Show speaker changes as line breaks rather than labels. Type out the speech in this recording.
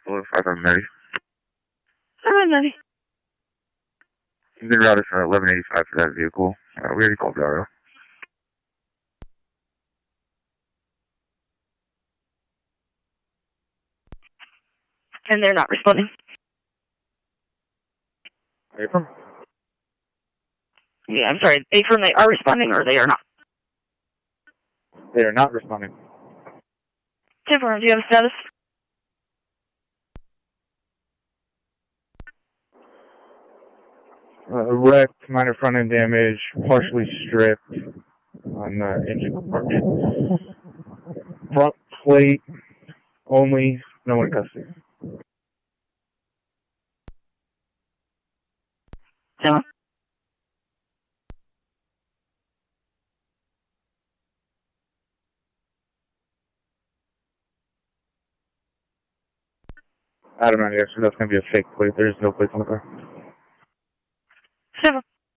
Hello, 590.
790.
You've been routed for 1185 for that vehicle. We already called Dario.
And they're not responding.
Affirm?
Yeah, I'm sorry. Affirm they are responding or they are not?
They are not responding.
Affirm, do you have a status?
Wrecked, minor front end damage, partially stripped on the engine compartment. Front plate only, no one in custody.
No.
Adam, yes, that's going to be a fake plate. There's no plate on the car.